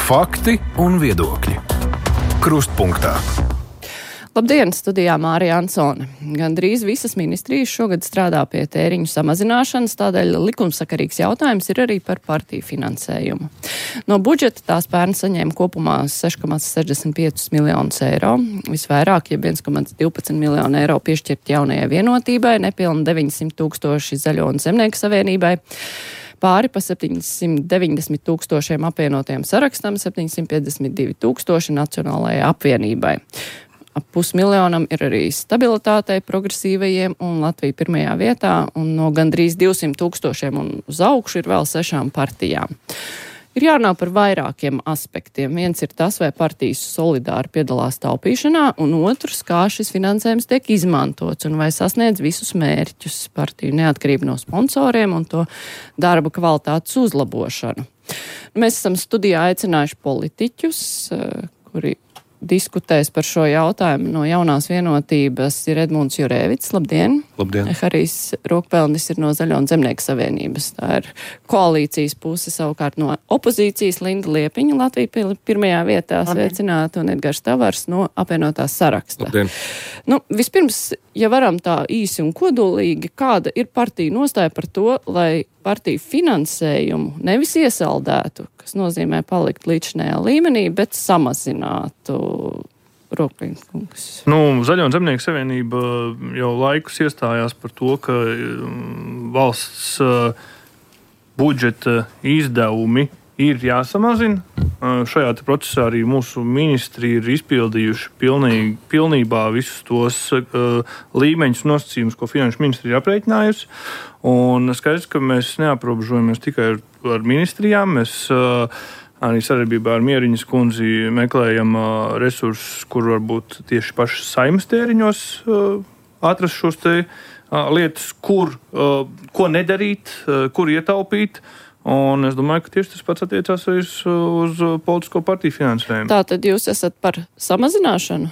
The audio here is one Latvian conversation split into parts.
Fakti un viedokļi. Krustpunktā. Labdien, studijā Mārija Ansone. Gandrīz visas ministrijas šogad strādā pie tēriņu samazināšanas, tādēļ likumsakarīgs jautājums ir arī par partiju finansējumu. No budžeta tās pērn saņēma kopumā 6,65 miljonus eiro. Visvairāk, ja 1,12 miljonu eiro piešķirt jaunajai vienotībai, nepilni 900 tūkstoši Zaļo un Zemnieku savienībai. Pāri pa 790 tūkstošiem apvienotajiem sarakstam, 752 tūkstoši Nacionālajai apvienībai. Ap 500 000 ir arī stabilitātei, progresīvajiem un Latvija pirmajā vietā, un no gandrīz 200 tūkstošiem un uz augšu ir vēl 6 partijām. Ir jārunā par vairākiem aspektiem. Viens ir tas, vai partijas solidāri piedalās taupīšanā, un otrs, kā šis finansējums tiek izmantots un vai sasniedz visus mērķus, partiju neatkarību no sponsoriem un to darba kvalitātes uzlabošanu. Mēs esam studijā aicinājuši politiķus, kuri diskutēs par šo jautājumu. No Jaunās vienotības ir Edmunds Jurēvits. Labdien! Labdien! Harijs Rokpelnis ir no Zaļo un Zemnieku savienības. Tā ir koalīcijas puse, savukārt no opozīcijas Linda Liepiņa, Latvija pirmajā vietā sveicināta, un Edgars Tavars no apvienotās saraksta. Labdien! Vispirms, ja varam tā īsi un kodolīgi, kāda ir partija nostāja par to, lai partiju finansējumu nevis iesaldētu, kas nozīmē palikt līdzinējā līmenī, bet samazinātu. Rokpelnis kungs. Zaļo un Zemnieku savienība jau laikus iestājās par to, ka valsts budžeta izdevumi ir jāsamazina. Šajā procesā arī mūsu ministri ir izpildījuši pilnībā visus tos līmeņus nosacījumus, ko finanšu ministri ir aprēķinājusi. Un skaidrs, ka mēs neaprobežojamies tikai ar ministrijām. Mēs arī sadarbībā ar Mieriņas kundzi meklējam resursus, kur varbūt tieši paši Saeimas tēriņos atrast šos te lietas, ko nedarīt, kur ietaupīt. Un es domāju, ka tieši tas pats attiecās arī uz politisko partiju finansējumu. Tātad jūs esat par samazināšanu?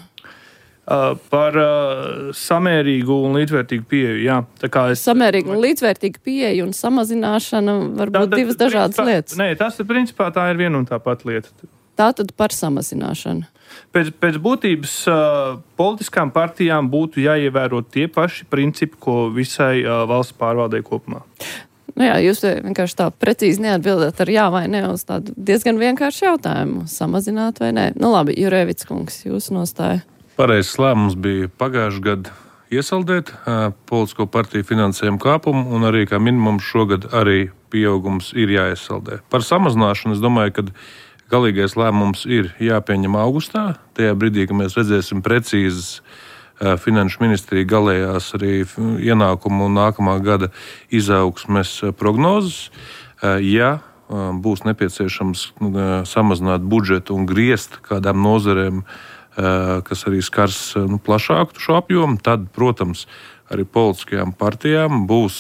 Par samērīgu un līdzvērtīgu pieeju, jā. Samērīgu un līdzvērtīgu pieeju un samazināšana var būt divas dažādas lietas. Nē, tas ir principā tā ir viena un tā pati lieta. Tātad par samazināšanu. Pēc būtības politiskām partijām būtu jāievēro tie paši principi, ko visai valsts pārvaldē kopumā. Jūs vienkārši tā precīzi neatbildat ar jā vai ne uz tādu diezgan vienkāršu jautājumu. Samazināt vai nē? Labi, Jurēvits kungs, jūs nostāja. Pareizs lēmums bija pagājušajā gadā iesaldēt politisko partiju finansējumu kāpumu, un arī kā minimums šogad arī pieaugums ir jāiesaldē. Par samazināšanu es domāju, ka galīgais lēmums ir jāpieņem augustā. Tajā brīdī, kad mēs redzēsim precīzes Finanšu ministrija galējās arī ienākumu un nākamā gada izaugsmes prognozes. Ja būs nepieciešams samazināt budžetu un griezt kādām nozarēm, kas arī skars plašāku šo apjomu, tad, protams, arī politiskajām partijām būs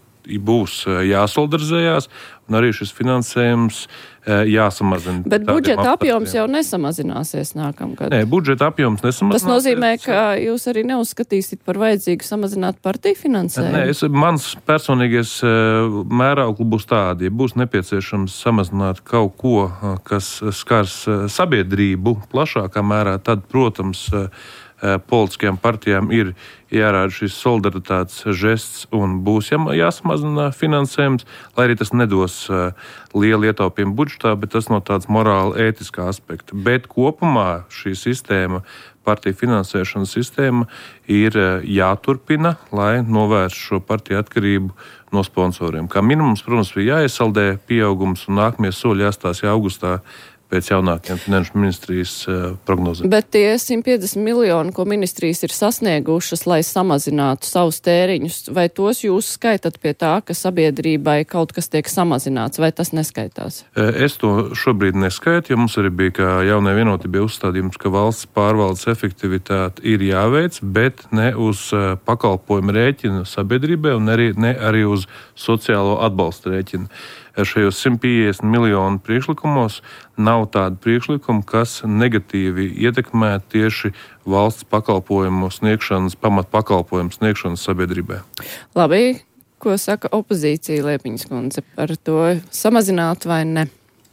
jāsolidarizējās, un arī šis finansējums jāsamazina. Bet budžeta apjoms jau nesamazināsies nākamgad. Nē, budžeta apjoms nesamazināsies. Tas nozīmē, ka jūs arī neuzskatīsiet par vajadzīgu samazināt partiju finansējumu? Nē, mans personīgais mēraukli būs tādi, ja būs nepieciešams samazināt kaut ko, kas skars sabiedrību plašākā mērā, tad, protams, politiskajām partijām ir jārāda šis solidaritātes žests un būs jāsamazina finansējums, lai arī tas nedos lielu ietaupījumu budžetā, bet tas no tāds morāli ētiskā aspekta. Bet kopumā šī sistēma, partiju finansēšanas sistēma, ir jāturpina, lai novērstu šo partiju atkarību no sponsoriem. Kā minimums, protams, bija jāiesaldē pieaugums un nākamie soļi jāstās augustā pēc jaunākajām finanšu ministrijas prognozēm. Bet tie 150 miljoni, ko ministrijas ir sasniegušas, lai samazinātu savus tēriņus, vai tos jūs skaitat pie tā, ka sabiedrībai kaut kas tiek samazināts, vai tas neskaitās? Es to šobrīd neskaitu, jo mums arī bija kā jaunai vienotībai uzstādījums, ka valsts pārvaldes efektivitāte ir jāveic, bet ne uz pakalpojumu rēķina sabiedrībai un ne arī uz sociālo atbalstu rēķinu. Šajos 150 miljonu priekšlikumos nav tādu priekšlikumu, kas negatīvi ietekmē tieši valsts pakalpojumu sniegšanas, pamatpakalpojumu sniegšanas sabiedrībai. Labi, ko saka opozīcija, Liepiņas kundze, par to samazināt vai ne?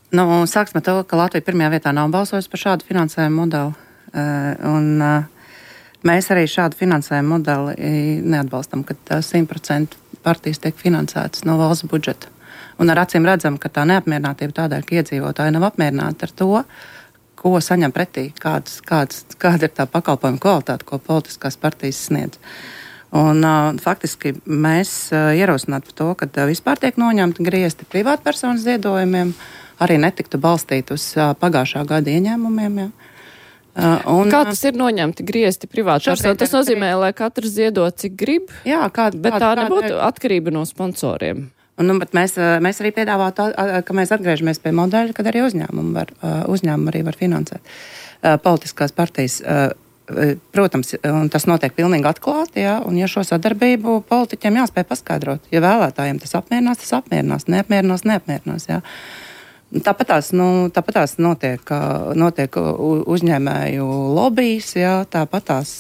Sāksim ar to, ka Latvija pirmajā vietā nav balsojusi par šādu finansējumu modeli. Mēs arī šādu finansējumu modeli neatbalstam, kad 100% partijas tiek finansētas no valsts budžeta. Un ar acīm redzam, ka tā neapmierinātība tādēļ, ka iedzīvotāji nav apmierināti ar to, ko saņem pretī, kāda ir tā pakalpojuma kvalitāte, ko politiskās partijas sniedz. Un faktiski mēs ierosinātu par to, ka vispār tiek noņemti griezti privātpersonas ziedojumiem, arī netiktu balstīt uz pagājušā gada ieņēmumiem. Ja. Kā tas ir noņemti griezti privātpersonu? Tas nozīmē, lai katrs ziedot, cik grib, bet tā nebūtu atkarība no sponsoriem. Bet mēs arī piedāvātu, ka mēs atgriežamies pie modeļa, kad arī uzņēmumi arī var finansēt politiskās partijas. Protams, un tas notiek pilnīgi atklāti, un ja šo sadarbību politiķiem jāspēj paskaidrot. Ja vēlētājiem tas apmierinās, neapmierinās. Ja. Tāpatās notiek uzņēmēju lobbyis, tāpatās,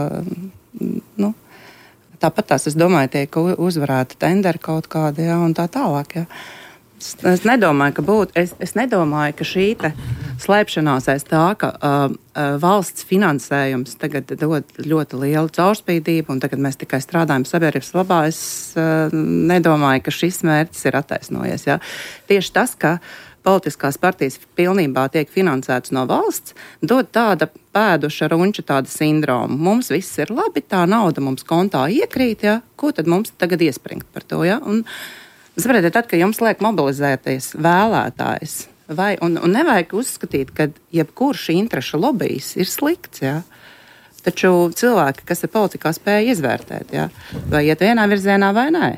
es domāju, tiek uzvarēta tenderi kaut kādi, un tā tālāk, Es nedomāju, ka šī slēpšanās aiz tā, ka valsts finansējums tagad dod ļoti lielu caurspīdību, un tagad mēs tikai strādājam sabiedrības labā, es nedomāju, ka šis mērķis ir attaisnojies. Ja? Tieši tas, ka politiskās partijas pilnībā tiek finansētas no valsts, dod tāda pēduša runča tāda sindroma. Mums viss ir labi, tā nauda mums kontā iekrīt, ja? Ko tad mums tagad iespringt par to? Ja? Un saprotiet, tad, kad jums liek mobilizēties vēlētājs, un nevajag uzskatīt, ka jebkurš interešu lobijs ir slikts, ja? Taču cilvēki, kas ir politikā, spēja izvērtēt, ja? Vai iet vienā virzienā vai nē.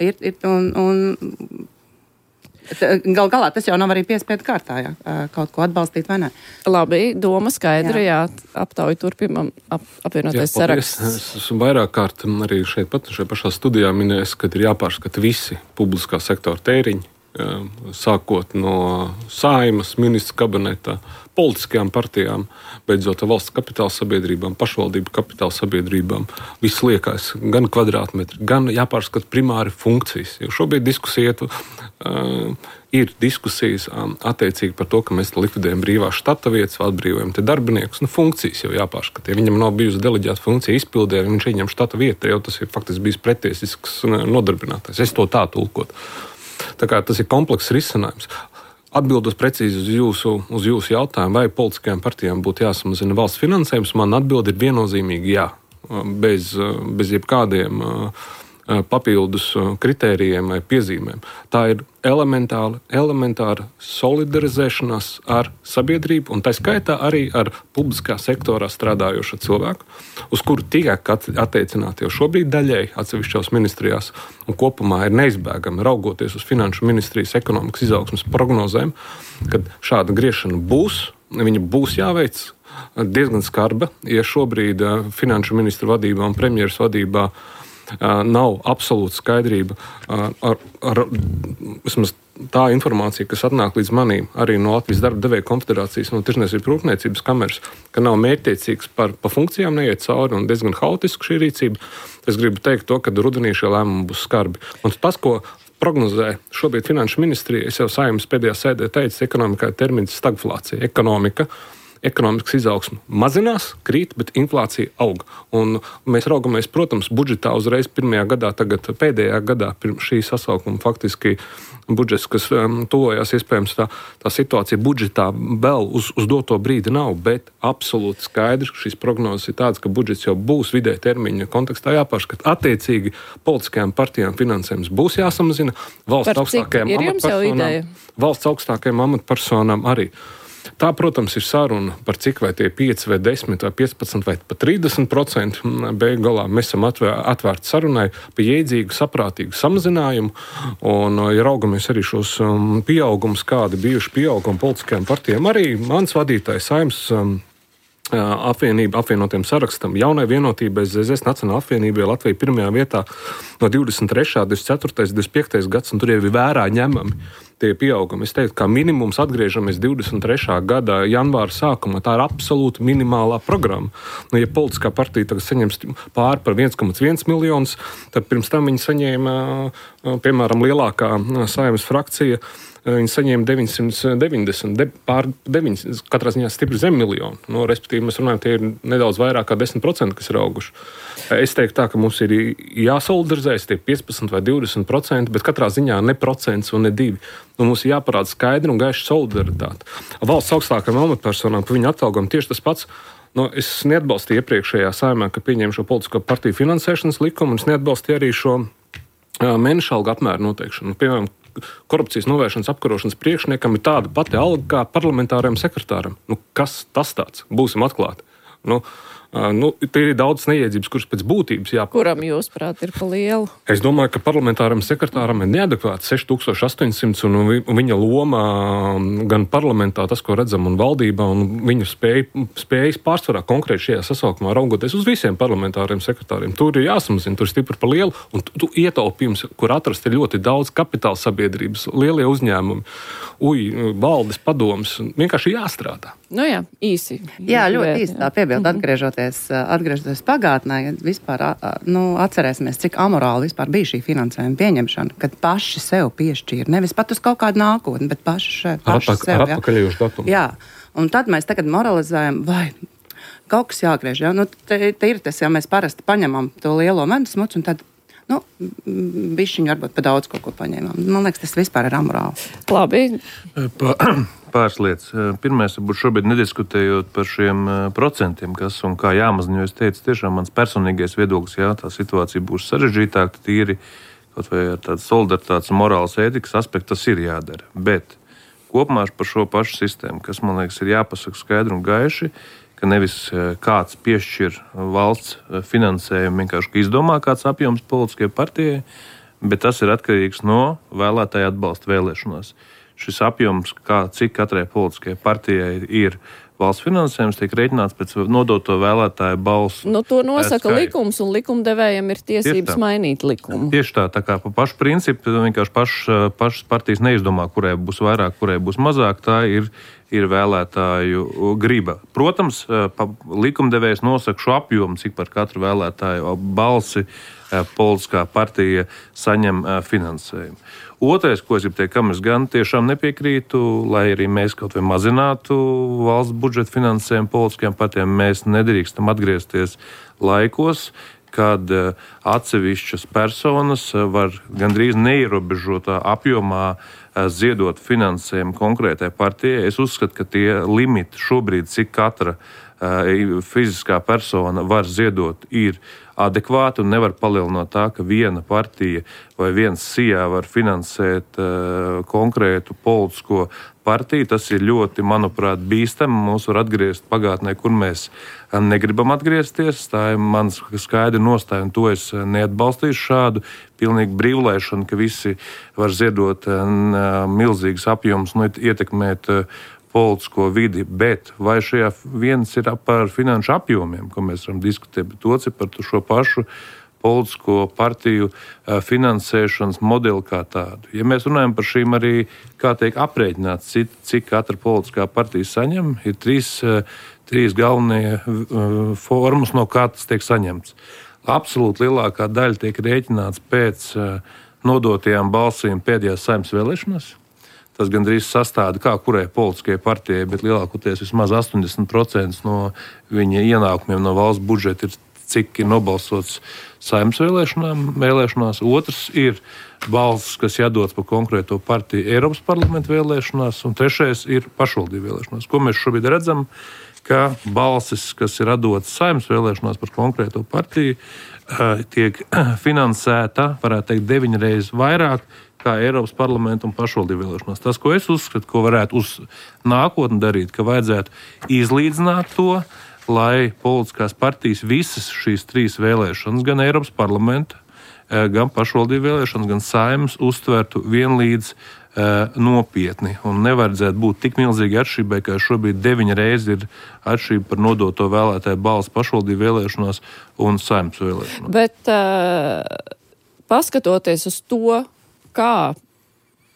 Gal galā tas jau nav arī piespiedu kārtā, ja? Kaut ko atbalstīt vai nē. Labi, doma skaidra, aptauju turpinam apvienoties saraksts. Es esmu vairāk kārt arī šeit pašā studijā minējis, ka ir jāpārskata visi publiskā sektora tēriņi, sākot no Saeimas, ministra kabineta, politiskajām partijām, beidzot valsts kapitāla sabiedrībām, pašvaldību kapitāla sabiedrībām. Viss liekais, gan kvadrātmetri, gan jāpārskata primāri funkcijas. Jo šobrīd ir diskusijas attiecīgi par to, ka mēs likvidējam brīvās štata vietas, atbrīvojam te darbiniekus. Funkcijas jau jāpārskata. Ja viņam nav bijusi deleģēta funkcija izpildē, viņš ieņem štata vietu, jau tas ir faktiski bijis pretiesisks nodarbinātais. Es to tā tulkotu. Tā kā tas ir komplekss risinājums. Atbildot precīzi uz jūsu jautājumu, vai politiskajām partijām būtu jāsamazina valsts finansējums, man atbilde ir viennozīmīgi jā. Bez jebkādiem papildus kritērijiem vai piezīmēm. Tā ir elementāra solidarizēšanās ar sabiedrību, un tā skaitā arī ar publiskā sektorā strādājošo cilvēku, uz kuru tiek attiecināti jau šobrīd daļēji atsevišķos ministrijās, un kopumā ir neizbēgami raugoties uz Finanšu ministrijas ekonomikas izaugsmes prognozēm, kad šāda griešana būs, viņa būs jāveic diezgan skarba, ja šobrīd Finanšu ministra vadībā un premjeras vadībā nav absolūta skaidrība vismaz tā informācija, kas atnāk līdz manīm, arī no Latvijas darba devēja konfederācijas, no Tirzniecības rūpniecības kameras, ka nav mērķtiecīgs pa funkcijām neiet cauri un diezgan haotiska šī rīcība. Es gribu teikt to, ka rudenī šie lēmumi būs skarbi. Un tas, ko prognozē šobrīd Finanšu ministrija, es jau Saeimas pēdējā sēdē teicu, ekonomikā ir termins stagflācija. Ekonomikas izaugsme mazinās, krīt, bet inflācija aug. Un mēs raugamies, protams, budžetā uzreiz pirmajā gadā, tagad pēdējā gadā pirms šī sasaukuma faktiski budžets, kas tuvojās, iespējams, tā situācija budžetā vēl uz doto brīdi nav, bet absolūti skaidrs, ka šīs prognozes ir tādas, ka budžets jau būs vidē termiņa kontekstā jāpārskata. Attiecīgi politiskajām partijām finansējums būs jāsamazina, valsts augstākajām amatpersonām arī. Tā, protams, ir saruna par cik vai tie 5 vai 10 vai 15 vai pat 30%. Beigu galā mēs esam atvērti sarunai par jēdzīgu, saprātīgu samazinājumu. Un, ja raugamies arī šos pieaugumus, kādi bijuši pieaugumi politiskajām partijām, arī mans vadītājs Saeimas apvienotiem sarakstam, jaunai vienotībai, ZZS Nacionālajai apvienībai Latvija pirmajā vietā no 23., 24., 25. gads, un tur jau ir vērā ņemami tie pieaugumi. Es teiktu, ka minimums atgriežamies 23. gada janvāra sākumā. Tā ir absolūti minimālā programma. Ja politiskā partija tagad saņems pāri par 1,1 miljonus, tad pirms tam viņi saņēma, piemēram, lielākā Saeimas frakcija, viņi saņēma 990, pār 9, katrā ziņā stipri zem miljonu. Respektīvi, mēs runājam, tie ir nedaudz vairāk kā 10%, kas ir auguši. Es teiktu tā, ka mums ir jāsolidarizējas tie 15 vai 20%, bet katrā ziņā ne procents un ne 2. Mums ir jāparāda skaidra un gaiša solidaritāte. Valsts augstākajām amatpersonām par viņu atalgojumu tieši tas pats. Es neatbalstīju iepriekšējā Saeimā, ka pieņēma šo politisko partiju finansēšanas likumu, un es neatbalstīju arī šo mēneša algu apmēru noteikšanu. Piemēram, korupcijas novēršanas apkarošanas priekšniekam ir tāda pati alga kā parlamentārajam sekretāram. Kas tas tāds? Būsim atklāti. Tie ir daudz neiedzības, kuras pēc būtības jāpārāk. Kuram jūs prāt ir pa lielu? Es domāju, ka parlamentāram sekretāram ir neadekvāti 6800 un viņa loma gan parlamentā, tas, ko redzam, un valdībā, un viņa spējas pārsvarā konkrēti šajā sasaukumā raugoties uz visiem parlamentāriem sekretāriem. Tur ir jāsamazina, tur ir stipri pa lielu, un tu ietaupījums, kur atrast ir ļoti daudz kapitāla sabiedrības, lielie uzņēmumi, valdes padomas, vienkārši jāstrādā. Jā, īsi. Jā, ļoti īsi tā piebilda, atgriežoties pagātnē, vispār atcerēsimies, cik amorāli vispār bija šī finansējuma pieņemšana, kad paši sev piešķīra, nevis pat uz kaut kādu nākotni, bet paši sev. Ar atpakaļējušu datumu. Jā, un tad mēs tagad moralizējam, vai kaut kas jāgriež. Te ir tas, ja mēs parasti paņemam to lielo medus mucu, un tad bišķiņu varbūt pa daudz kaut ko paņēmām. Man liekas, tas vispār ir amorāli. Labi. Pāris lietas. Pirmais, varbūt šobrīd nediskutējot par šiem procentiem, kas un kā jāmazina, jo es teicu, tiešām mans personīgais viedoklis, tā situācija būs sarežģītāka, tīri kaut vai ar tādu solidaritātes un morāles ētikas aspektu, tas ir jādara. Bet kopumā par šo pašu sistēmu, kas, man liekas, ir jāpasaka skaidri un gaiši, ka nevis kāds piešķir valsts finansējumu, vienkārši izdomā kāds apjoms politiskajai partijai, bet tas ir atkarīgs no vēlētāja atbalsta vēlēšanās. Šis apjoms, cik katrai politiskajai partijai ir valsts finansējums, tiek rēķināts pēc nodoto vēlētāju balsu. To nosaka likums, un likumdevējiem ir tiesības mainīt likumu. Tieši tā kā pa pašu principu, vienkārši pašas partijas neizdomā, kurai būs vairāk, kurai būs mazāk, tā ir vēlētāju griba. Protams, likumdevējs nosaka šo apjomu, cik par katru vēlētāju balsi politiskā partija saņem finansējumu. Otrais, ko es gribu teikt, kam es gan tiešām nepiekrītu, lai arī mēs kaut vai mazinātu valsts budžeta finansējumu politiskajām partijām, mēs nedrīkstam atgriezties laikos, kad atsevišķas personas var gandrīz neierobežotā apjomā ziedot finansējumu konkrētai partijai. Es uzskatu, ka tie limiti šobrīd, cik katra fiziskā persona var ziedot, ir adekvāti un nevar palielināt tā, ka viena partija vai viens sijā var finansēt konkrētu politisko partiju. Tas ir ļoti, manuprāt, bīstami. Mūs var atgriezt pagātnē, kur mēs negribam atgriezties. Tā ir mans skaidra nostāja, un to es neatbalstīšu šādu pilnīgu brīvlaišanu, ka visi var ziedot milzīgas apjomus, ietekmēt politisko vidi, bet vai šajā viens ir par finanšu apjomiem, ko mēs varam diskutēt, bet otrs ir par šo pašu politisko partiju finansēšanas modeli kā tādu. Ja mēs runājam par šīm arī, kā tiek aprēķināts, cik katra politiskā partija saņem, ir trīs galvenie formas, no kā tas tiek saņemts. Absolūti lielākā daļa tiek rēķināts pēc nodotajām balsīm pēdējās Saeimas vēlēšanās. Tas gandrīz sastāda kā kurai politiskajai partijai, bet lielākoties vismaz 80% no viņa ienākumiem no valsts budžeta ir, cik ir nobalsots Saeimas vēlēšanās. Otrs ir balss, kas jādodas par konkrēto partiju Eiropas parlamenta vēlēšanās, un trešais ir pašvaldību vēlēšanās. Ko mēs šobrīd redzam, ka balsis, kas ir dotas Saeimas vēlēšanās par konkrēto partiju, tiek finansēta, varētu teikt, 9 reizes vairāk kā Eiropas parlamenta un pašvaldību vēlēšanās. Tas, ko es uzskatu, ko varētu uz nākotni darīt, ka vajadzētu izlīdzināt to, lai politiskās partijas visas šīs 3 vēlēšanas, gan Eiropas parlamenta, gan pašvaldību vēlēšanas, gan Saeimas, uztvertu vienlīdz nopietni. Un nevajadzētu būt tik milzīgi atšķirībai, kā šobrīd 9 reizes ir atšķirība par nodoto vēlētāju balsu pašvaldību vēlēšanās un Saeimas vēlēšanās. Bet paskatoties uz to, kā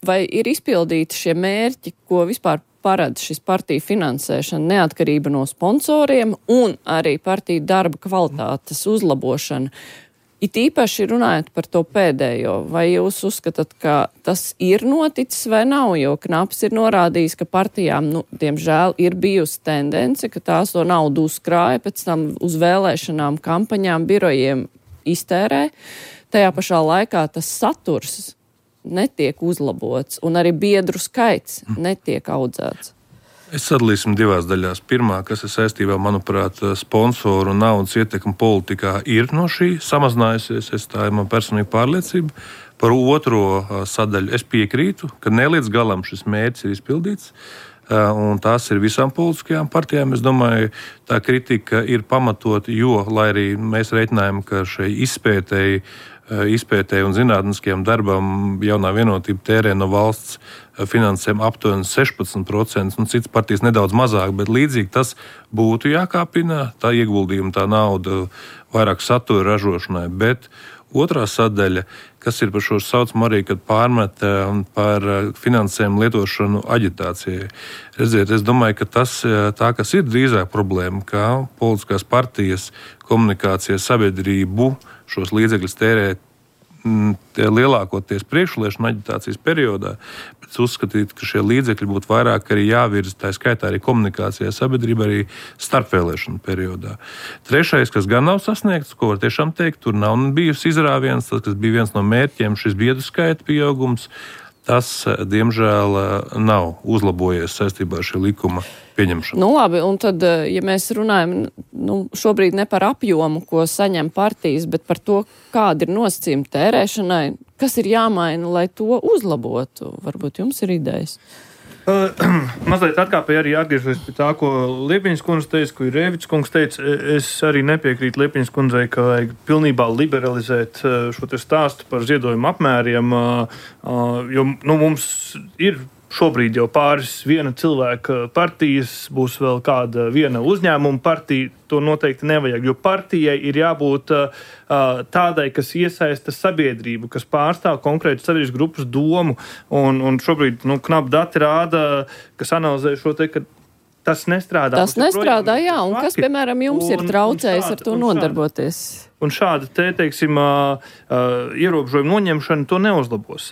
Vai ir izpildīti šie mērķi, ko vispār paredz šis partiju finansēšana, neatkarība no sponsoriem un arī partiju darba kvalitātes uzlabošana? It īpaši runājot par to pēdējo, vai jūs uzskatāt, ka tas ir noticis vai nav, jo Knaps ir norādījis, ka partijām, diemžēl, ir bijusi tendence, ka tās to naudu uzkrāja, pēc tam uz vēlēšanām, kampaņām, birojiem iztērē. Tajā pašā laikā tas saturs netiek uzlabots un arī biedru skaits netiek audzēts. Es sadalīsim divās daļās. Pirmā, kas ir saistībā, manuprāt, sponsoru un naudas ietekme politikā ir no šī samazinājusies. Tā ir man personīga pārliecība. Par otro sadaļu es piekrītu, ka ne līdz galam šis mērķis ir izpildīts. Un tās ir visām politiskajām partijām. Es domāju, tā kritika ir pamatota, jo, lai arī mēs reiķinājam, ka šai izpētēji un zinātniskajam darbam jaunā vienotība tērē no valsts finansēm aptuveni 16%, un citas partijas nedaudz mazāk, bet līdzīgi tas būtu jākāpina, tā ieguldījuma, tā nauda vairāk satura ražošanai, bet otrā sadaļa, kas ir par šo saucamu arī, kad pārmet par finansējumu lietošanu aģitācijai. Redziet, es domāju, ka tā, kas ir drīzāk problēma, ka politiskās partijas komunikācija sabiedrību šos līdzekļus tērēt lielākoties priekšvēlēšanu aģitācijas periodā, bet uzskatīt, ka šie līdzekļi būtu vairāk arī jāvirza, tā skaitā arī komunikācijā sabiedrība arī starpvēlēšanu periodā. Trešais, kas gan nav sasniegts, ko var tiešām teikt, tur nav bijusi izrāviens, tas, kas bija viens no mērķiem, šis biedru skaita pieaugums, tas, diemžēl, nav uzlabojies saistībā ar šī likuma pieņemšanu. Labi, un tad, ja mēs runājam šobrīd ne par apjomu, ko saņem partijas, bet par to, kāda ir nosacījuma tērēšanai, kas ir jāmaina, lai to uzlabotu? Varbūt jums ir idejas? Mazliet atkāpēji arī atgriežoties pie tā, ko Liepiņas kundze teica, ko Rēvics kungs teica. Es arī nepiekrītu Liepiņas kundzei, ka vajag pilnībā liberalizēt šo te stāstu par ziedojumu apmēriem, jo mums ir šobrīd jau pāris viena cilvēka partijas, būs vēl kāda viena uzņēmuma partija. To noteikti nevajag, jo partijai ir jābūt tādai, kas iesaista sabiedrību, kas pārstāv konkrētu sabiedrības grupas domu. Un šobrīd Knapa dati rāda, kas analizē šo te, ka tas nestrādā. Tas nestrādā, jā, un kas, piemēram, jums ir traucējis ar to nodarboties? Un šāda teiksim, ierobežojuma noņemšana to neuzlabos.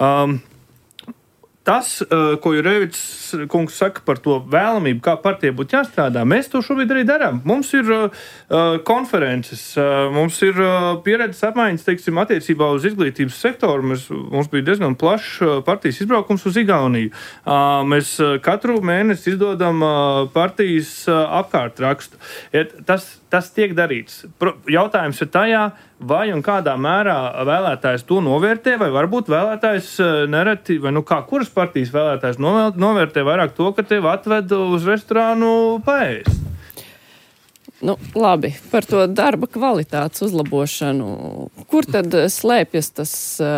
Tas, ko Rēvics kungs saka par to vēlamību, kā partijai būtu jāstrādā, mēs to šobrīd arī darām. Mums ir konferences, mums ir pieredzes apmaiņas, teiksim, attiecībā uz izglītības sektoru. Mums bija diezgan plašs partijas izbraukums uz Igauniju. Mēs katru mēnesi izdodam partijas apkārtrakstu. Tas tiek darīts. Jautājums ir tajā, vai un kādā mērā vēlētājs to novērtē, vai varbūt vēlētājs nereti, vai kuras partijas vēlētājs novērtē vairāk to, ka tev atved uz restorānu paēst. Labi, par to darba kvalitātes uzlabošanu. Kur tad slēpjas tas,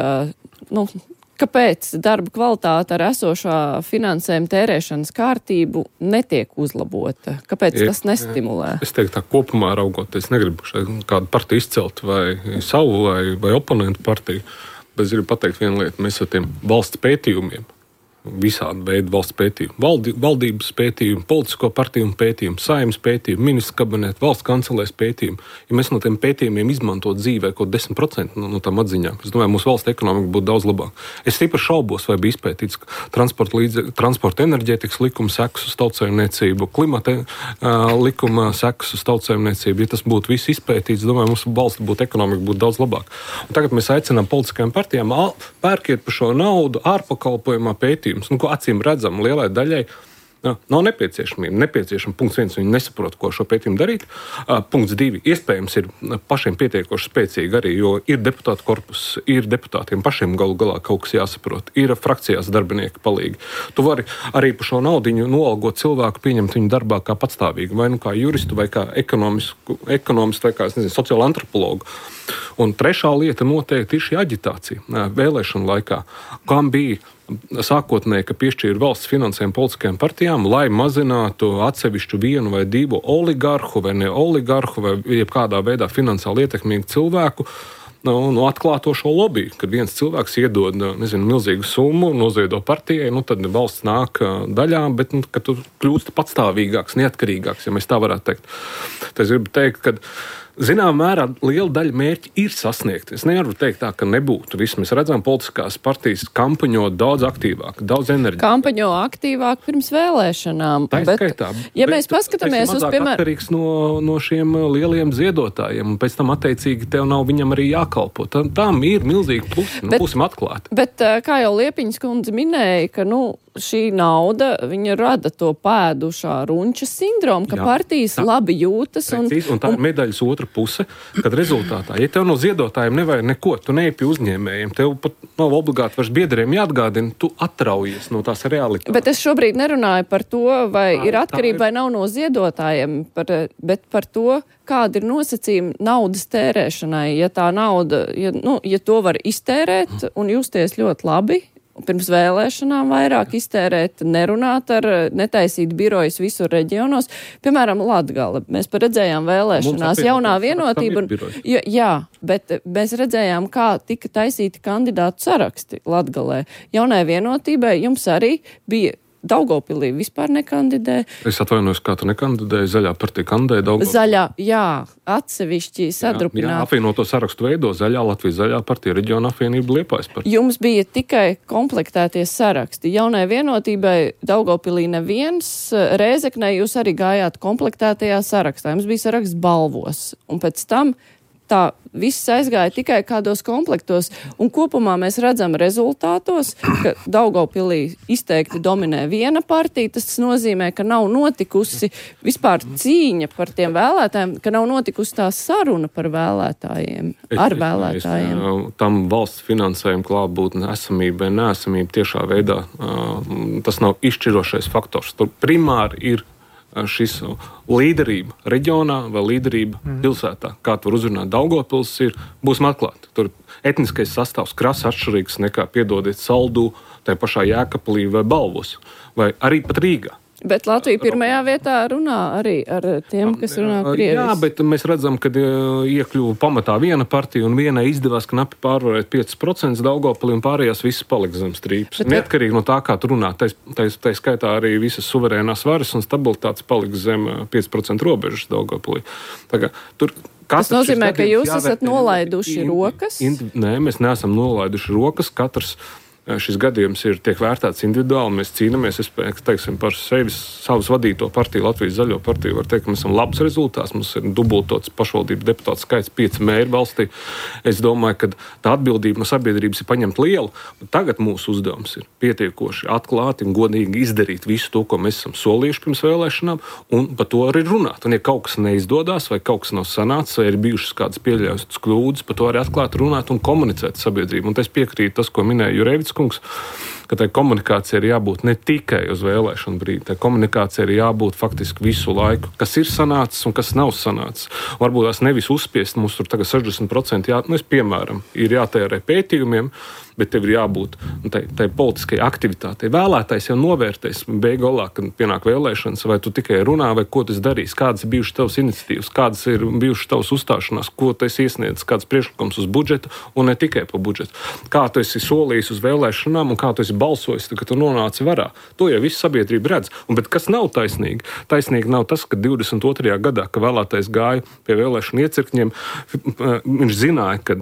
kāpēc darba kvalitāte ar esošā finansējuma tērēšanas kārtību netiek uzlabota? Kāpēc tas nestimulē? Es teiktu tā kopumā raugoties, negribu kādu partiju izcelt vai savu vai oponentu partiju, bet es gribu pateikt vienu lietu. Mēs ar tiem valsts pētījumiem, visādi veidi valsts pētījumu, valdības pētījumu, politisko partiju pētījumu, Saeimas pētījumu, ministru kabinetu, valsts kancelēs pētījumu. Ja mēs no tiem pētījumiem izmantot dzīvē kaut 10% no tām atziņām, es domāju, mūsu valsts ekonomika būtu daudz labāka. Es stipri šaubos, vai bija izpētīts transporta enerģētikas likuma sekas uz tautsaimniecību, klimata likuma sekas uz tautsaimniecību. Ja tas būtu viss izpētīts, domāju, mūsu valsts ekonomika būtu daudz labāka. Un tagad mēs aicinām politiskajām partijām pērkiet par šo naudu ārpakalpojumā pētījumu. Ko acīm redzam lielai daļai, nav nepieciešama. Punkts 1, viņi nesaprot, ko šo pētījumu darīt. Punkts 2, iespējams ir pašiem pietiekoši spēcīgi arī, jo ir deputātu korpus, ir deputātiem pašiem galu galā kaut kas jāsaprot, ir frakcijās darbinieki palīgi. Tu vari arī par šo naudiņu noalgot cilvēku, pieņemt viņu darbā kā patstāvīgu, vai kā juristu, vai kā ekonomistu, vai kā, sociālo antropologu. Un trešā lieta noteikti ir šī aģitācija vēlēšanu laikā, kam bija sākotnēji, ka piešķīra valsts finansējumu politiskajām partijām, lai mazinātu atsevišķu vienu vai divu oligarhu vai ne oligarhu vai jebkādā veidā finansiāli ietekmīgu cilvēku atklāto šo lobby, kad viens cilvēks iedod, milzīgu summu, noziedo partijai, tad valsts nāk daļā, bet, kad tu kļūsti patstāvīgāks, neatkarīgāks, ja mēs tā varētu teikt. Tad es gribu teikt, ka zināmā mērā liela daļa mērķi ir sasniegti. Es nevaru teikt tā, ka nebūtu. Viss mēs redzam, politiskās partijas kampaņo daudz aktīvāk, daudz enerģiskāk. Kampaņo aktīvāk pirms vēlēšanām. Tā ir skaitā. Ja mēs paskatāmies uz, piemēram, atkarīgs no šiem lieliem ziedotājiem, un pēc tam attiecīgi tev nav viņam arī jākalpo. Tām ir milzīgi plusi, būsim atklāti. Bet kā jau Liepiņas kundze minēja, ka, šī nauda, viņa rada to pēdušā runča sindromu, ka partijas labi jūtas. Un tā ir medaļas otra puse, kad rezultātā, ja tev no ziedotājiem nevajag neko, tu neej pie uzņēmējiem, tev pat nav obligāti vairs biedriem jāatgādina, tu atraujies no tās realitātes. Bet es šobrīd nerunāju par to, vai ir atkarība vai nav no ziedotājiem, bet par to, kāda ir nosacījuma naudas tērēšanai. Ja tā nauda, ja to var iztērēt un justies ļoti labi, pirms vēlēšanām vairāk iztērēt, nerunāt netaisīt birojas visur reģionos. Piemēram, Latgale. Mēs redzējām vēlēšanās jaunā vienotība. Jā, bet mēs redzējām, kā tika taisīti kandidātu saraksti Latgalē. Jaunai vienotībai jums arī bija Daugavpilī vispār nekandidē. Es atvainojos, kā tu nekandidēji, Zaļā partija kandidēja Daugavpilī. Zaļā, jā, atsevišķi sadrupināt. Jā, apvienoto sarakstu veido Zaļā Latvijas Zaļā partija, Reģiona apvienība, Liepājas partija. Jums bija tikai komplektēties saraksti. Jaunai vienotībai Daugavpilī neviens, Rēzeknē jūs arī gājāt komplektētajā sarakstā. Jums bija saraksts balvos. Un pēc tam tā viss aizgāja tikai kādos komplektos, un kopumā mēs redzam rezultātos, ka Daugavpilī izteikti dominē viena partija, tas nozīmē, ka nav notikusi vispār cīņa par tiem vēlētājiem, ka nav notikusi tā saruna par vēlētājiem, ar vēlētājiem. Tam valsts finansējuma klātbūtne, esamība vai neesamība tiešā veidā, tas nav izšķirošais faktors. Tur primāri ir šis līderība reģionā vai līderība pilsētā. Kā tu var uzrunāt Daugavpils būsim atklāti. Tur etniskais sastāvs krasi atšķirīgs nekā, piedodiet, Saldū, tai pašā Jēkablī vai Balvos, vai arī pat Rīgā. Bet Latvija pirmajā vietā runā arī ar tiem, kas runā krieviski. Jā, bet mēs redzam, ka iekļuva pamatā viena partija un vienai izdevās knapi pārvarēt 5% Daugavpilī un pārējās visas paliks zem strīpas. Neatkarīgi no tā, kā tu runā, tai skaitā arī visas suverēnās varas un stabilitātes paliks zem 5% robežas Daugavpilī. Tas nozīmē, ka jūs esat nolaiduši rokas? Nē, mēs neesam nolaiduši rokas. Katrs šis gadījums tiek vērtēts individuāli. Mēs cīnāmies, teiksim, par savus vadīto partiju, Latvijas Zaļo partiju. Var teikt, ka mēs esam labs rezultāts. Mums ir dubultots pašvaldību deputātu skaits, 5 mēri valstī. Es domāju, ka tā atbildība no sabiedrības ir paņemt lielu. Tagad mūsu uzdevums ir pietiekoši atklāti un godīgi izdarīt visu to, ko mēs esam solījuši pirms vēlēšanām, un par to arī runāt. Un ja kaut kas neizdodas, vai kaut kas nav sanācis, vai ir bijušas kādas pieļautas kļūdas, par to arī atklāti runāt un komunicēt sabiedrību. Un es piekrītu tas, ko minēja Jurēvits kungs, ka tai komunikācija ir jābūt ne tikai uz vēlēšanu brīdi. Tai komunikācija ir jābūt faktiski visu laiku, kas ir sanācis un kas nav sanācis. Varbūt tās nevis uzspiest, mums tur tagad 60% piemēram, ir jātērē pētījumiem, bet tev ir jābūt tai politiskai aktivitātei. Vēlētājs jau novērtēs beigolā, kad pienāk vēlēšanas, vai tu tikai runā, vai ko tu darīsi, kādas ir bijušas tavas iniciatīvas, kādas ir bijušas tavas uzstāšanās, ko tu esi iesniedzis, kāds priekšlikums uz budžetu un ne tikai par budžetu. Kā tu esi solījis uz vēlēšanām un kā tu esi balsojis, kad tu nonāci varā. To jau viss sabiedrība redz. Bet kas nav taisnīgi? Taisnīgi nav tas, ka 22. gadā, kad vēlētājs gāja pie vēlēšanu iecirkņiem, viņš zināja, ka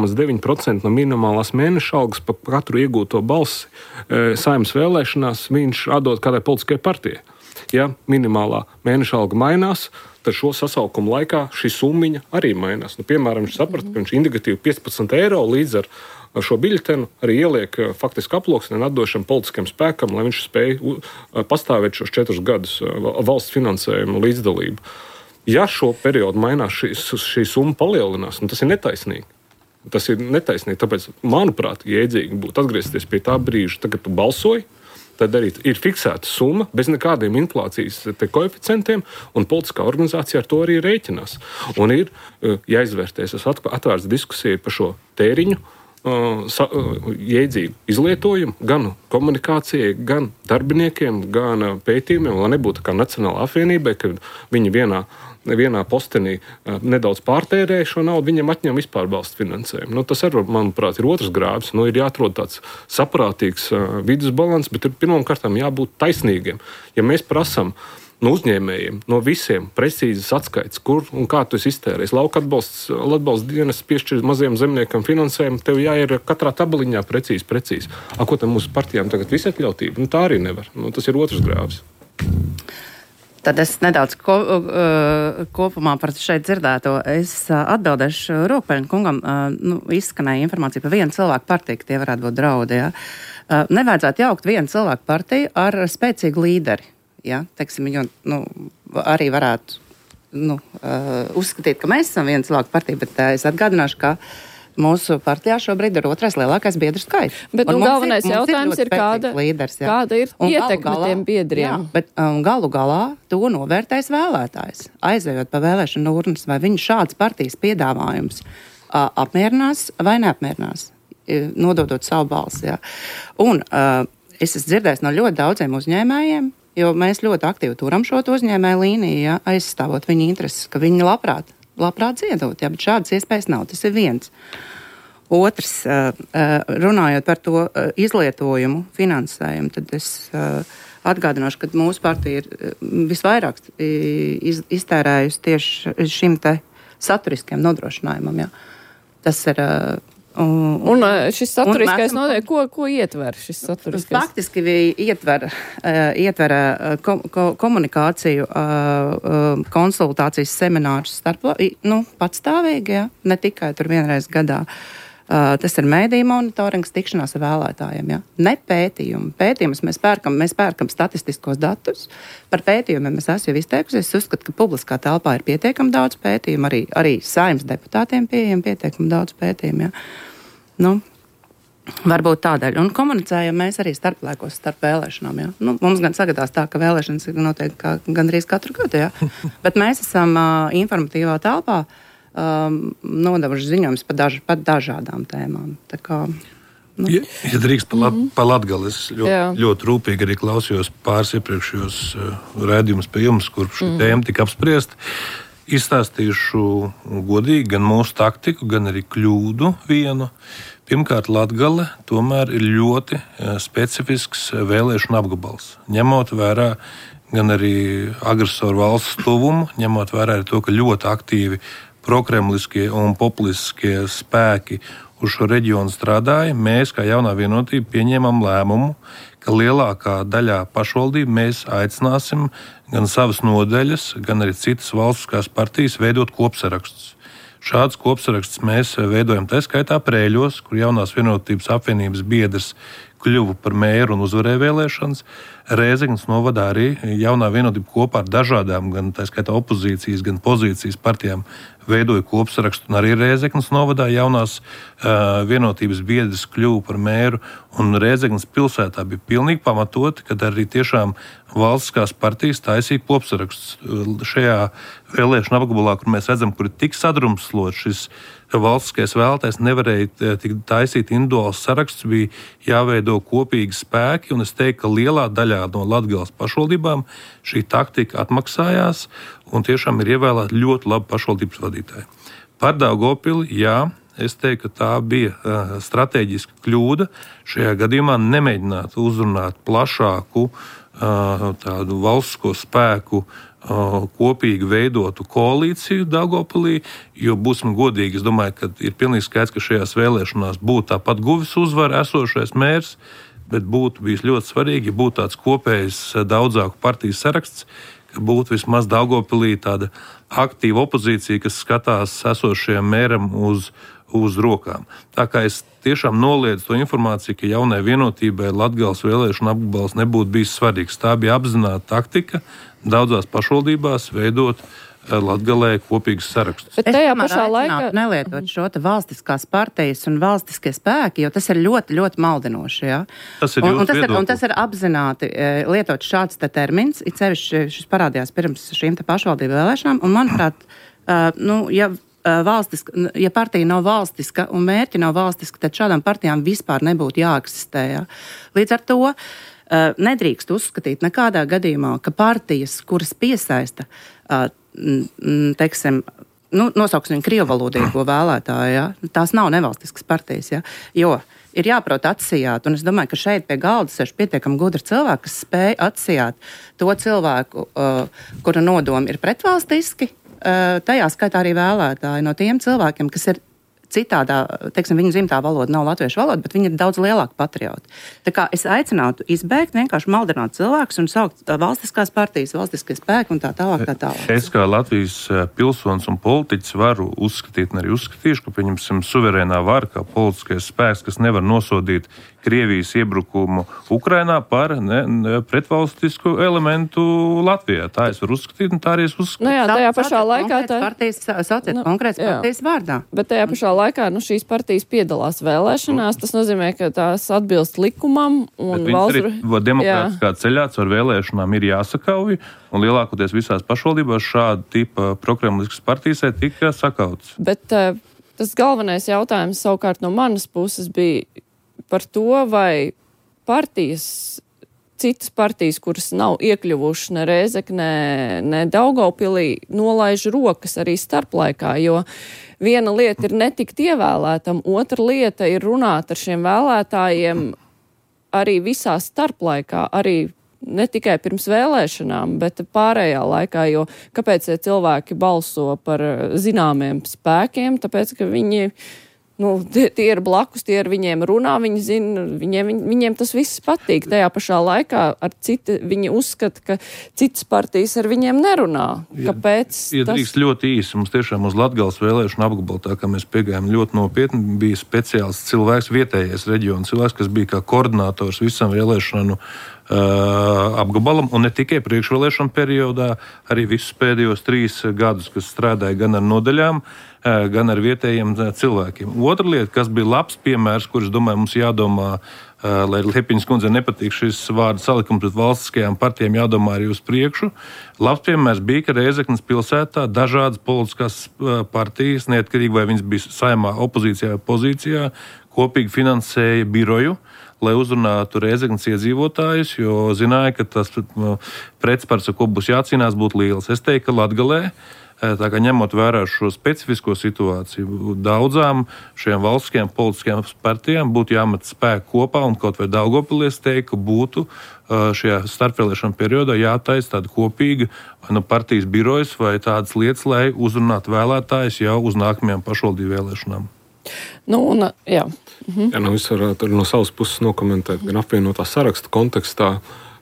0,9% no minimālās mēneša algas par katru iegūto balsi Saeimas vēlēšanās viņš atdod kādai politiskai partijai. Ja minimālā mēneša alga mainās, tad šo sasaukumu laikā šī summiņa arī mainās. Piemēram, viņš saprata, ka viņš indikatīvi 15 eiro līdz ar šo biļetenu arī ieliek faktiski aploksnē atdošam politiskiem spēkam, lai viņš spēj pastāvēt šos 4 gadus valsts finansējumu līdzdalību. Ja šo periodu mainās, šī summa palielinās, tas ir netaisnīgi. Tas ir netaisnīgi, tāpēc, manuprāt, jēdzīgi būtu atgriezties pie tā brīža, kad tu balsoji, tad arī ir fiksēta summa bez nekādiem inflācijas koeficientiem, un politiskā organizācija ar to arī rēķinās. Un ir jāizvērtēs, es atvērts diskusiju par šo tēriņu, jēdzīgu izlietojumu gan komunikācijai, gan darbiniekiem, gan pētījumiem, lai nebūtu kā Nacionāla apvienībai, ka viņi vienā vienā postenī nedaudz pārtērē šo naudu, viņam atņem vispār valsts finansējumu. Tas arī, manuprāt, ir otrs grābs. Ir jāatrod tāds saprātīgs vidusbalans, bet ir pirmkārtām jābūt taisnīgiem. Ja mēs prasam no uzņēmējiem, no visiem precīzes atskaites, kur un kā tu esi iztērējis. Lauka atbalsta dienas piešķir maziem zemniekam finansējumu, tev jāir katrā tabaliņā precīzi. Ko tam mūsu partijām tagad visatļautība? Tā arī nevar. Tas ir otrs grāvs. Tad es nedaudz kopumā par šeit dzirdēto. Es atbildēšu Rokpeļņa kungam. Izskanēja informācija par vienu cilvēku partiju, ka tie varētu būt draudi. Ja? Nevajadzētu jaukt vienu cilvēku partiju ar spēcīgu līderi. Ja, teiksim, jo, arī varētu uzskatīt, ka mēs esam viena cilvēku partija, bet es atgādināšu, ka mūsu partijā šobrīd ir otrais lielākais biedru skaits. Bet galvenais jautājums ir, kāda ir ietekme tiem biedriem. Jā, bet galu galā to novērtēs vēlētājs. Aizejot pa vēlēšanu urnas, vai viņu šāds partijas piedāvājums apmierinās vai neapmierinās, nododot savu balsi. Ja. Un es esmu dzirdējis no ļoti daudziem uzņēmējiem, jo mēs ļoti aktīvi turam šo uzņēmēju līniju, ja, aizstāvot viņu intereses, ka viņi labprāt ziedot, ja, bet šādas iespējas nav. Tas ir viens. Otrs, runājot par to izlietojumu, finansējumu, tad es atgādināšu, ka mūsu partija ir visvairāk iztērējusi tieši šim te saturiskiem nodrošinājumam. Ja. Tas ir... Un šis saturiskais noteikti, ko ietver šis saturiskais? Faktiski ietver komunikāciju, konsultācijas seminārus patstāvīgi, ja? Ne tikai tur vienreiz gadā. Tas ir mēdīju monitorings, tikšanās ar vēlētājiem. Ja? Ne pētījumi. Pētījumus mēs pērkam statistiskos datus. Par pētījumiem es esmu jau izteikusies. Es uzskatu, ka publiskā telpā ir pietiekami daudz pētījumu, arī Saeimas deputātiem pieejami pietiekami daudz pētījumu. Ja? Varbūt tādēļ. Un komunicējam mēs arī starplaikos, starp vēlēšanām. Ja? Mums gan sagadās tā, ka vēlēšanas ir noteikti gandrīz katru gadu. Ja? Bet mēs esam informatīvā telpā nodevuši ziņojumus par dažādām tēmām. Tā kā, Ja drīkst par Latgali, es ļoti rūpīgi arī klausījos pāris iepriekšējos rādījumus pie jums, kur šī tēma tika apspriesta. Izstāstīšu godīgi gan mūsu taktiku, gan arī kļūdu vienu. Pirmkārt, Latgale tomēr ir ļoti specifisks vēlēšanu apgabals. Ņemot vērā gan arī agresoru valsts tuvumu, ņemot vērā arī to, ka ļoti aktīvi prokremliskie un populistiskie spēki uz šo reģionu strādāja, mēs, kā jaunā vienotība, pieņēmām lēmumu, ka lielākā daļā pašvaldību mēs aicināsim gan savas nodaļas, gan arī citas valstiskās partijas veidot kopsarakstus. Šādus kopsarakstus mēs veidojam tā skaitā Prēļos, kur jaunās vienotības apvienības biedrs kļuva par mēru un uzvarēja vēlēšanas. Rēzeknes novadā arī jaunā vienotība kopā ar dažādām, gan tā skaitā opozīcijas, gan pozīcijas partijām veidoja kopsarakstu, un arī Rēzeknes novadā jaunās vienotības biedrs kļuva par mēru, un Rēzeknes pilsētā bija pilnīgi pamatoti, kad arī tiešām valstiskās partijas taisīja kopsarakstus. Šajā vēlēšana apgabalā, kur mēs redzam, kur ir tik sadrumslots šis valstiskais vēlētājs, nevarēja tik taisīt individuāls saraksts, bija jāveido kopīgi spēki, un es teiktu, ka lielā daļā no Latgales pašvaldībām šī taktika atmaksājās, un tiešām ir ievēlēti ļoti labi pašvaldības vadītāji. Par Daugavpili, jā, es teiktu, ka tā bija stratēģiska kļūda šajā gadījumā nemēģināt uzrunāt plašāku tādu valstisko spēku kopīgi veidotu koalīciju Daugavpilī, jo būsim godīgi, es domāju, ka ir pilnīgi skaidrs, ka šajās vēlēšanās būtu tāpat guvis uzvaru esošais mērs, bet būtu bijis ļoti svarīgi, ja būtu tāds kopējs daudzāku partiju saraksts, ka būtu vismaz Daugavpilī tāda aktīva opozīcija, kas skatās esošajam mēram uz rokām. Tā kā es tiešām noliedzu to informāciju, ka jaunai vienotībai Latgales vēlēšana apgabals nebūtu bijis svarīgs. Tā bija apzināta taktika daudzās pašvaldībās veidot Latgalē kopīgus sarakstus. Bet tajā pašā laikā nelietot šo te valstiskās partijas un valstiskie spēki, jo tas ir ļoti, ļoti maldinoši. Ja? Tas ir un tas ir apzināti lietot šāds te termins, it sevišķi šis parādījās pirms šīm te pašvaldību vēlēšanām, un manuprāt, ja partija nav valstiska un mērķi nav valstiski, tad šādām partijām vispār nebūtu jāeksistē. Ja? Līdz ar to nedrīkst uzskatīt nekādā gadījumā, ka partijas, kuras piesaista teiksim, nosauksim viņu krievalodīgo vēlētāju, ja? Tās nav nevalstiskas partijas, ja? Jo ir jāprot atsijāt, un es domāju, ka šeit pie galda sēž pietiekami gudri cilvēki, kas spēj atsijāt to cilvēku, kura nodomi ir pretvalstiski, tajā skaitā arī vēlētāji no tiem cilvēkiem, kas ir citādā, teiksim, viņu dzimtā valoda nav latviešu valoda, bet viņi ir daudz lielāki patrioti. Tā kā es aicinātu izbēgt, vienkārši maldināt cilvēkus un saukt valstiskās partijas, valstiskie spēki un tā tālāk, tā tālāk. Es kā Latvijas pilsonis un politiķis varu uzskatīt un arī uzskatīšu, ka, pieņemsim, suverēnā vara kā politiskais spēks, kas nevar nosodīt Krievijas iebrukumu Ukrainā par pretvalstisku elementu Latvijā. Tā es varu uzskatīt un tā arī es uzskatu. Nu jā, tajā pašā laikā... Sauciet konkrēts partijas vārdā. Bet tajā pašā laikā šīs partijas piedalās vēlēšanās. Tas nozīmē, ka tās atbilst likumam un valsts... Arī demokrātiskā ceļā ar vēlēšanām ir jāsakauj, un lielākoties visās pašvaldībās šāda tipa prokremliskas partijas tika sakauts. Bet tas galvenais jautājums savukārt no manas puses bija par to, vai citas partijas, kuras nav iekļuvušas ne Rēzeknē, ne Daugavpilī, nolaiž rokas arī starplaikā, jo viena lieta ir netikt ievēlētam, otra lieta ir runāt ar šiem vēlētājiem arī visā starplaikā, arī ne tikai pirms vēlēšanām, bet pārējā laikā, jo kāpēc cilvēki balso par zināmiem spēkiem, tāpēc, ka viņi tie ir blakus, tie ir viņiem runā, viņi zina, viņiem tas viss patīk. Tajā pašā laikā viņi uzskata, ka citas partijas ar viņiem nerunā. Kāpēc? Drīkst ļoti īsi. Mums tiešām uz Latgales vēlēšanu apgabalu, tā kā mēs piegājām ļoti nopietni, bija speciāls cilvēks, vietējais reģiona cilvēks, kas bija kā koordinators visam vēlēšanu apgabalam, un ne tikai priekšvēlēšanu periodā, arī visus pēdējos 3 gadus, kas strādāja gan ar nodaļām, gan ar vietējiem cilvēkiem. Otra lieta, kas bija labs piemērs, kurš, domāju, mums jādomā, lai Liepiņas kundzei nepatīk šis vārdu salikums pret valstiskajām partijām, jādomā arī uz priekšu. Labs piemērs bija, ka Rēzeknes pilsētā dažādas politiskās partijas, neatkarīgi vai viņas bija saimā opozīcijā vai pozīcijā, kopīgi finansēja biroju, lai uzrunātu Rēzeknes iedzīvotājus, jo zināja, ka tas pretspars, ar ko būs jācīnās, būtu liels. Es teiktu, ka Latgalē, tā kā ņemot vērā šo specifisko situāciju, daudzām šiem valstiskajām politiskajām partijām būtu jāmet spēku kopā, un kaut vai Daugavpilī es teiktu, ka būtu šajā starpvēlēšanu periodā jātaisa tāda kopīga vai partijas birojas vai tādas lietas, lai uzrunātu vēlētājus jau uz nākamajām pašvaldību vēlēšanām. Jā, es varu no savas puses nokomentēt gan apvienotā saraksta kontekstā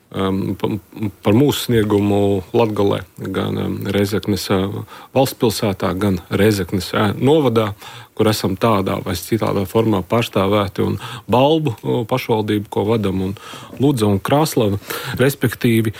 par mūsu sniegumu Latgalē, gan Rēzeknes valsts pilsētā, gan Rēzeknes novadā, kur esam tādā vai citādā formā pārstāvēti, un Balbu pašvaldību, ko vadam, un Ludza un Krāslava, respektīvi.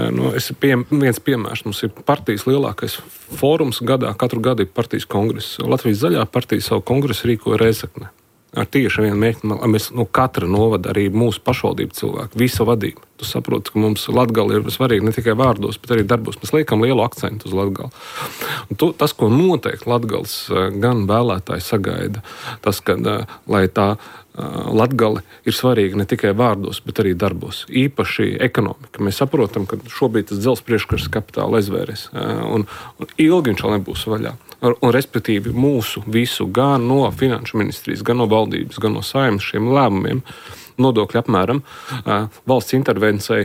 Viens piemērs, mums ir partijas lielākais fórums gadā, katru gadu ir partijas kongress. Latvijas zaļā partija savu kongresu rīkoja Rēzeknē. Ar tieši vienu mērķi, mēs katra novada arī mūsu pašvaldību cilvēku, visa vadība. Tu saproti, ka mums Latgale ir svarīga ne tikai vārdos, bet arī darbos. Mēs liekam lielu akcentu uz Latgali. Tas, ko noteikti Latgales gan vēlētāji sagaida, tas, ka, lai tā Latgale ir svarīga ne tikai vārdos, bet arī darbos. Īpaši ekonomika. Mēs saprotam, ka šobrīd tas dzelzs priekškars kapitāla aizvēries, un ilgi viņš vēl nebūs vaļā. Un respektīvi mūsu visu, gan no finanšu ministrijas, gan no valdības, gan no saimnes šiem lēmumiem, nodokļu apmēram, valsts intervencijai,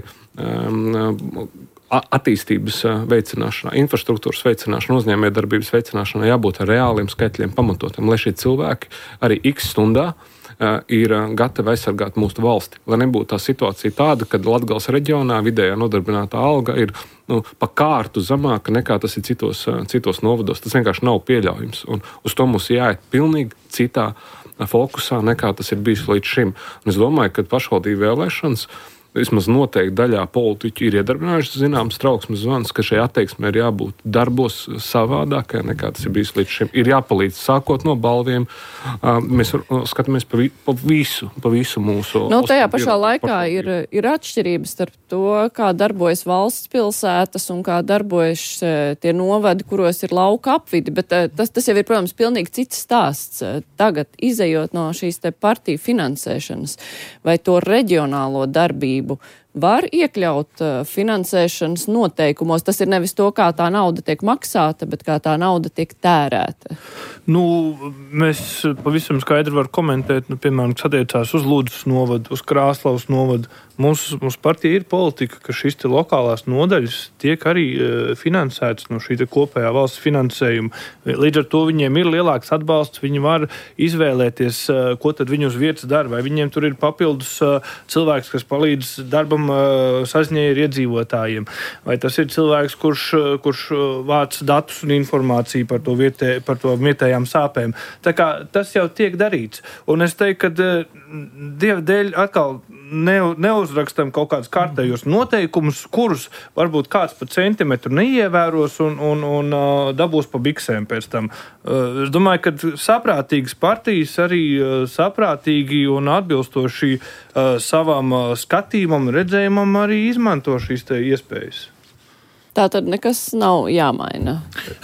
attīstības veicināšanā, infrastruktūras veicināšanā, uzņēmējdarbības veicināšanā jābūt ar reāliem skaitļiem pamatotiem, lai šie cilvēki arī x stundā ir gatavi aizsargāt mūsu valsti. Lai nebūtu tā situācija tāda, kad Latgales reģionā vidējā nodarbinātā alga ir pa kārtu zemāka nekā tas ir citos novados. Tas vienkārši nav pieļaujams. Un uz to mums jāiet pilnīgi citā fokusā, nekā tas ir bijis līdz šim. Un es domāju, ka pašvaldību vēlēšanas vismaz noteikti daļā politiķi ir iedarbinājuši zināmas trauksmes zvans, ka šai attieksmei ir jābūt darbos savādākai nekā tas ir bijis līdz šim. Ir jāpalīdz sākot no balviem. Mēs skatāmies pa visu mūsu... Tajā pašā laikā ir atšķirības starp to, kā darbojas valsts pilsētas un kā darbojas tie novadi, kuros ir lauka apvidi. Bet tas jau ir, protams, pilnīgi cits stāsts. Tagad, izejot no šīs te partiju finansēšanas vai to reģionālo darbību, var iekļaut finansēšanas noteikumos? Tas ir nevis to, kā tā nauda tiek maksāta, bet kā tā nauda tiek tērēta. Mēs pavisam skaidri varam komentēt, piemēram, kas attiecās uz Ludzas novadu, uz Krāslavas novadu. Mūsu partija ir politika, ka šīs lokālās nodaļas tiek arī finansētas no šī kopējā valsts finansējuma. Līdz ar to viņiem ir lielāks atbalsts, viņi var izvēlēties, ko tad viņi uz vietas dara, vai viņiem tur ir papildus cilvēks, kas palīdz darbam saziņai ar iedzīvotājiem, vai tas ir cilvēks, kurš vāc datus un informāciju par to vietējām sāpēm. Tā kā tas jau tiek darīts. Un es teiktu, ka Dieva dēļ atkal neuzrakstam kaut kādus kārtējos noteikumus, kurus varbūt kāds pa centimetru neievēros un dabūs pa biksēm pēc tam. Es domāju, ka saprātīgas partijas arī saprātīgi un atbilstoši savam skatījumam, redzējumam arī izmanto šīs te iespējas. Tā tad nekas nav jāmaina.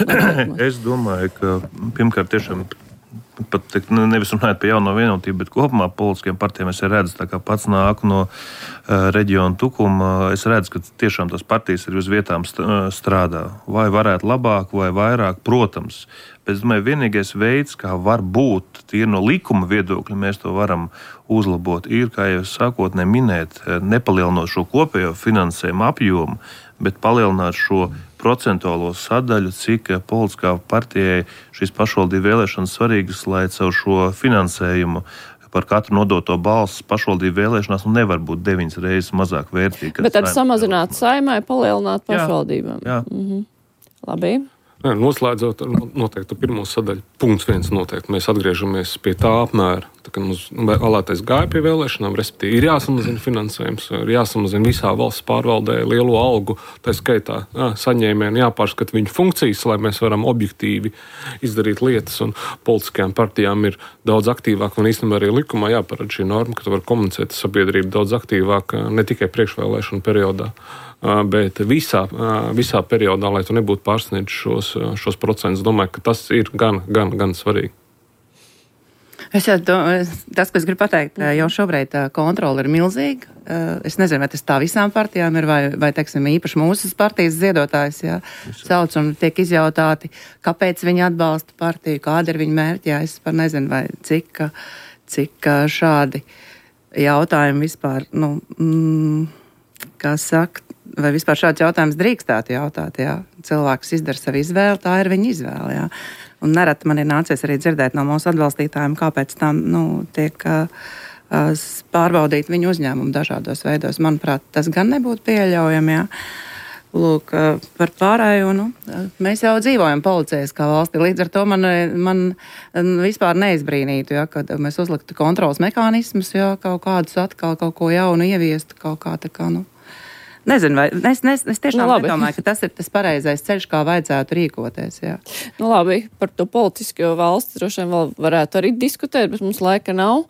Es domāju, ka pirmkārt tiešām pat nevis runājot par jauno vienotību, bet kopumā politiskiem partijiem es redzu, tā kā pats nāku no reģiona tukuma, es redzu, ka tiešām tas partijas arī uz vietām strādā. Vai varētu labāk, vai vairāk, protams. Bet es domāju, vienīgais veids, kā var būt, tīri no likuma viedokļa, mēs to varam uzlabot, ir, kā jau sākotnē minēt, nepalielinot šo kopējo finansējumu apjomu, bet palielināt šo procentuālo sadaļu, cik politiskā partijai šīs pašvaldību vēlēšanas svarīgas, lai caur šo finansējumu par katru nodoto balsu pašvaldību vēlēšanās nevar būt 9 reizes mazāk vērtīga. Bet tad samazināt saimai, palielināt pašvaldībām. Jā. Labi. Noslēdzot noteikti pirmo sadaļu, punkts 1 noteikti. Mēs atgriežamies pie tā apmēra, ka mums vēlētais gāja pie vēlēšanām, respektīvi ir jāsamazina finansējums, ir jāsamazina visā valsts pārvaldē lielo algu, tā skaitā saņēmēji, jāpārskata viņu funkcijas, lai mēs varam objektīvi izdarīt lietas, un politiskajām partijām ir daudz aktīvāk, un īstenībā arī likumā jāparāda šī norma, ka tu var komunicēt sabiedrību daudz aktīvāk, ne tikai priekšvēlēšanu periodā, bet visā periodā, lai tu nebūtu pārsniedz šos procentus. Domāju, ka tas ir gan svarīgi. Tas, ko es gribu pateikt, jau šobrīd kontrole ir milzīga. Es nezinu, vai tas tā visām partijām ir, vai teiksim, īpaši mūsu partijas ziedotājs sauc un tiek izjautāti, kāpēc viņi atbalsta partiju, kāda ir viņa mērķi. Es par nezinu, vai cik šādi jautājumi vispār, kā saka, vai vispār šāds jautājums drīkstētu jautāt, cilvēks izdara savu izvēli, tā ir viņa izvēle, Un nereti man ir nācies arī dzirdēt no mūsu atbalstītājiem, kāpēc tam, tiek pārbaudīt viņu uzņēmumu dažādos veidos. Manuprāt, tas gan nebūtu pieļaujami, Lūk, par pārējo, mēs jau dzīvojam policijas valstī, līdz ar to man vispār neizbrīnītu, kad mēs uzliktu kontrolas mehānismus, kaut kādus atkal kaut ko jaunu ieviestu, kaut kā tā kā, Nezinu, vai es tiešām nedomāju, ka tas ir tas pareizais ceļš, kā vajadzētu rīkoties. Labi, par to politisko valsts droši vien vēl varētu arī diskutēt, bet mums laika nav.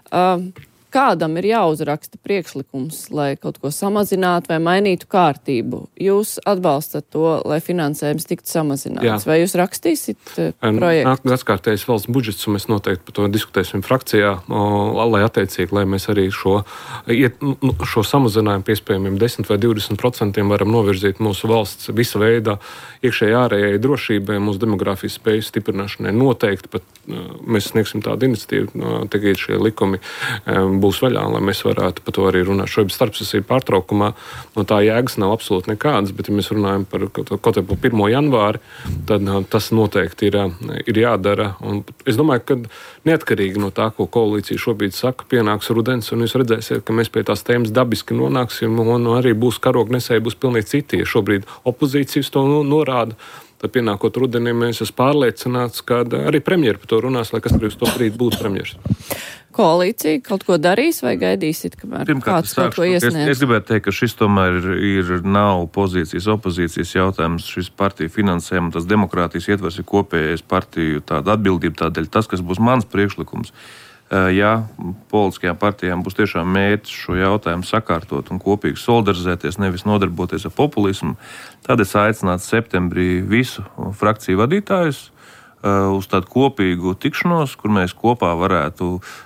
Kādam ir jāuzraksta priekšlikums, lai kaut ko samazinātu vai mainītu kārtību? Jūs atbalstat to, lai finansējums tiktu samazināts? Vai jūs rakstīsit projektu? Gadskārtējs valsts budžets, un mēs noteikti par to diskutēsim frakcijā, lai attiecīgi, lai mēs arī šo samazinājumu piespējamiem 10 vai 20% varam novirzīt mūsu valsts visa veida iekšējai ārējai drošībai, mūsu demogrāfijas spējas stiprināšanai. Noteikti pat mēs sniegsim tādu iniciatīvu, tagad šie likumi būs vaļā, lai mēs varētu par to arī runāt. Šobrīd starpsesību pārtraukumā no tā jēgas nav absolūti nekādas, bet ja mēs runājam par kaut ko 1. janvāri, tad tas noteikti ir jādara. Un es domāju, ka neatkarīgi no tā, ko koalīcija šobrīd saka, pienāks rudens, un jūs redzēsiet, ka mēs pie tās tēmas dabiski nonāksim, un arī būs karognesēji, būs pilnīgi citi. Ja šobrīd opozīcijas to norāda, tad pienākot rudenī mēs esam pārliecināts, ka arī premjeri par to runās, lai kas brīvs to brīd būtu premjeras. Koalīcija kaut ko darīs vai gaidīsit, kamēr kāds kaut ko iesniedz? Es gribētu teikt, ka šis tomēr nav pozīcijas, opozīcijas jautājums. Šis partiju finansējums, tas demokrātijas ietvers ir kopējais partiju tāda atbildība, tādēļ tas, kas būs mans priekšlikums. Ja politiskajām partijām būs tiešām mērķis šo jautājumu sakārtot un kopīgi solidarizēties, nevis nodarboties ar populismu, tad es aicinātu septembrī visu frakciju vadītājus uz tādu kopīgu tikšanos, kur mēs kopā varētu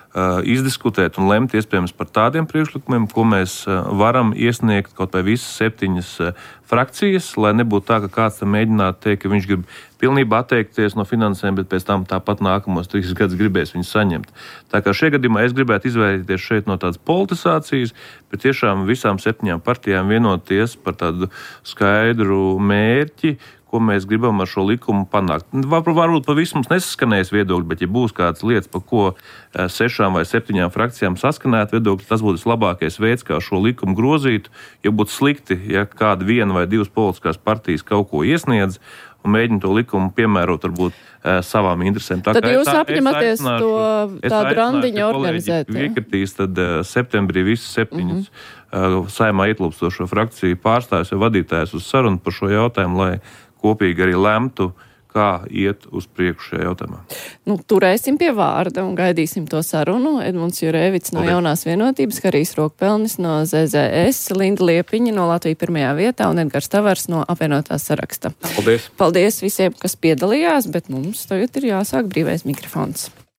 izdiskutēt un lemt iespējams par tādiem priekšlikumiem, ko mēs varam iesniegt kaut vai visas 7 frakcijas, lai nebūtu tā, ka kāds tam mēģinātu teikt, ka viņš grib pilnībā atteikties no finansēm, bet pēc tam tāpat nākamos 3 gadus gribēs viņus saņemt. Tā kā šajā gadījumā es gribētu izvairīties šeit no tādas politizācijas, bet tiešām visām 7 partijām vienoties par tādu skaidru mērķi, ko mēs gribam ar šo likumu panākt. Varbūt pavisam mums nesaskanēs viedokļi, bet ja būs kādas lietas, par ko 6 vai 7 frakcijām saskanēt viedokļi, tas būtu vislabākais veids, kā šo likumu grozīt, jo būtu slikti, ja kāda 1 vai 2 politiskās partijas kaut ko iesniedz un mēģina to likumu piemērot varbūt savām interesēm. Tad jūs apņematies to tādu randiņu organizēt? Iekritīs, tad septembrī visas 7 Saeimā ietilpstošo frakciju pārstāvjus vai vadītājus uz sarunu par šo jautājumu, lai kopīgi arī lemtu, kā iet uz priekšu šajā jautājumā. Turēsim pie vārda un gaidīsim to sarunu. Edmunds Jurēvits no Jaunās vienotības, Harijs Rokpelnis no ZZS, Linda Liepiņa no Latvija pirmajā vietā un Edgars Tavars no apvienotā saraksta. Paldies! Paldies visiem, kas piedalījās, bet mums tagad ir jāsāk brīvais mikrofons.